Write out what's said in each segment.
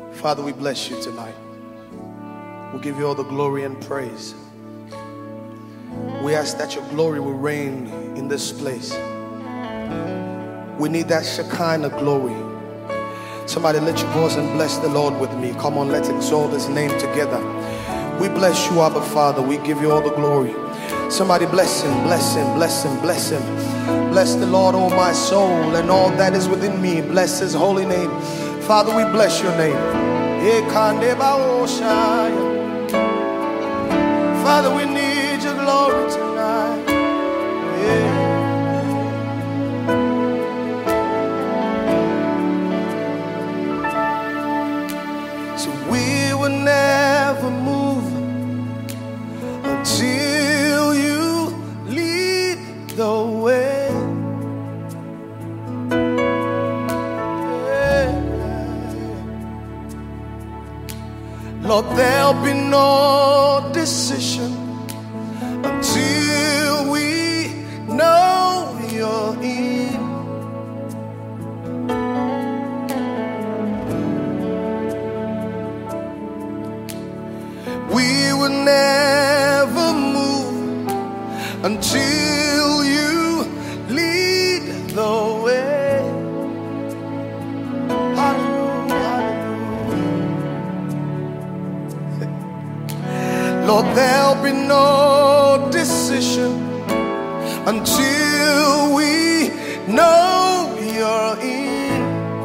Father, we bless you tonight. We give you all the glory and praise. We ask that your glory will reign in this place. We need that Shekinah glory. Somebody lift your voice and bless the Lord with me. Come on, let's exalt his name together. We bless you, Abba Father. We give you all the glory. Somebody bless him, bless him, bless him, bless him. Bless the Lord, oh my soul, and all that is within me. Bless his holy name. Father, we bless your name. Father, we need your glory tonight. So we will never move until you lead the way. Lord, there'll be no decision until we know you're in. We will never move until you lead the way. Lord, there'll be no decision until we know you're in.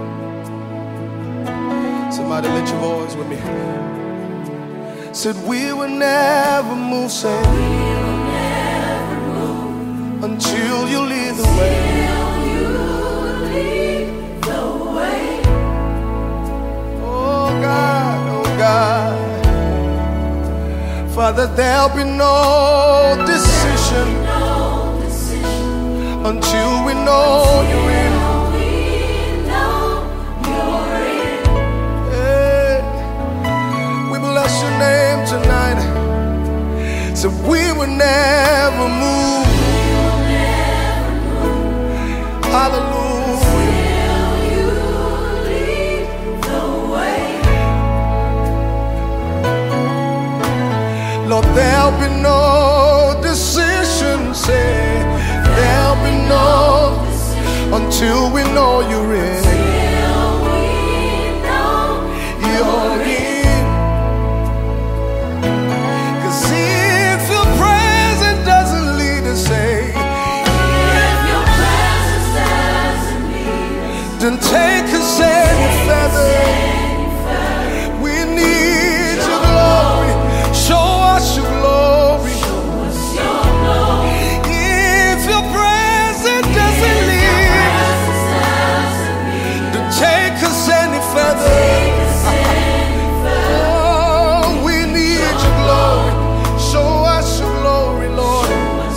Somebody lift your voice with me. Said we will never move, say we will never move until you lead the way. Oh God, oh God. Father, there'll be no decision until we know you're in. Hey, we bless your name tonight. So we will never move. Hallelujah. Lord, there'll be no decision, say there'll be no until we know you're in. You're in. 'Cause if your presence doesn't lead us, say if your presence doesn't lead us, then take us any further. We need your glory. Show us your glory. If your presence doesn't lead us, then take us any further. Oh, we need your glory. Show us your glory, Lord.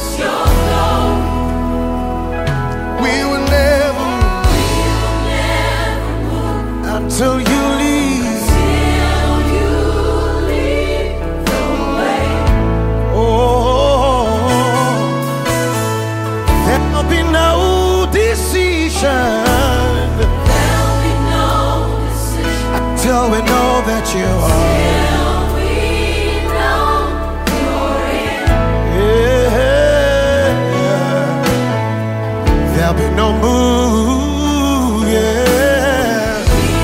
We will never move until you leave. Until we know that you are. Until we know you're in. Yeah. There'll be no move. Yeah.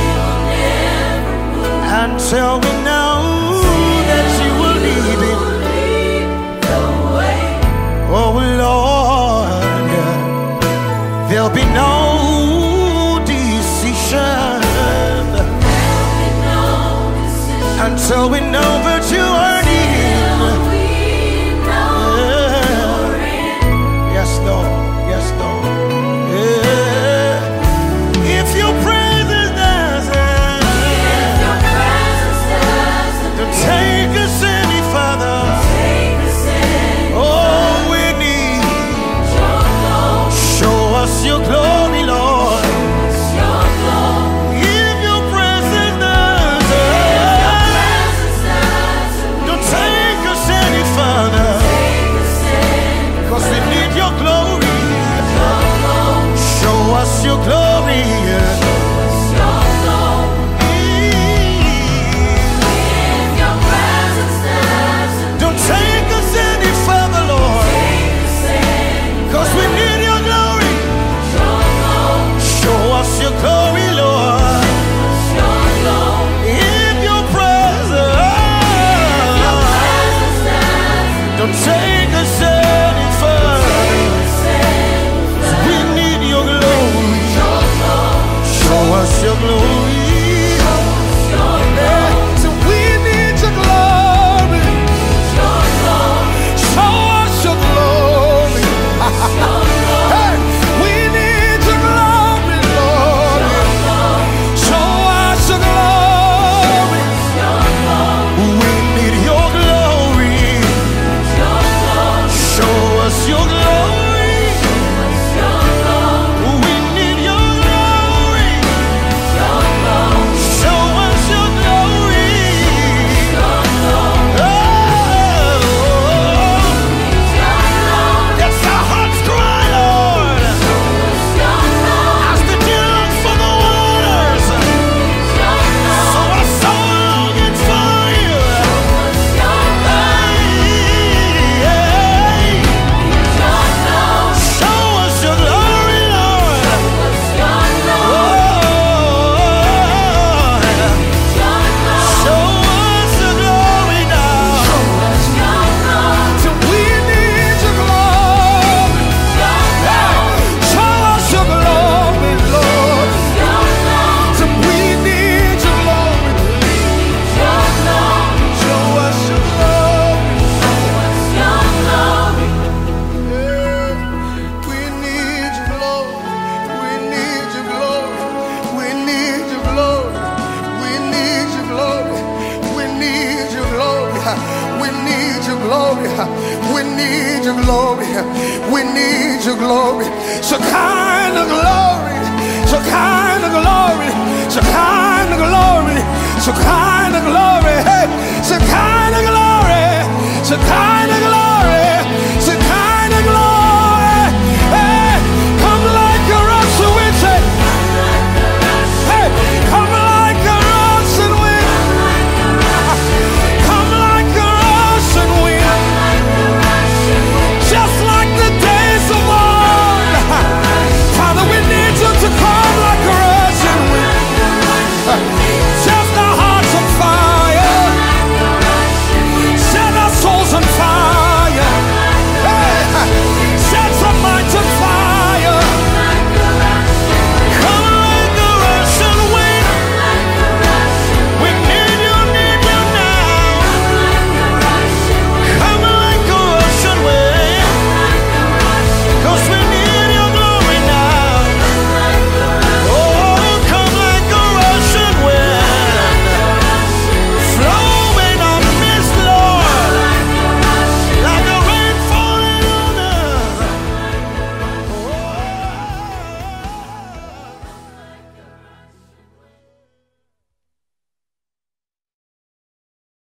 Until we know that you will lead the way. Oh Lord, there'll be no decision until we know that you are near. Yes, Lord. Yes, Lord. Yeah. If your presence doesn't, then take us any further. Oh, we need. Show us your glory, Lord. If your presence doesn't, We need your glory. We need your glory. We need your glory. Shekinah glory. Shekinah glory. Shekinah glory. Shekinah glory. Hey, Shekinah glory. Shekinah glory.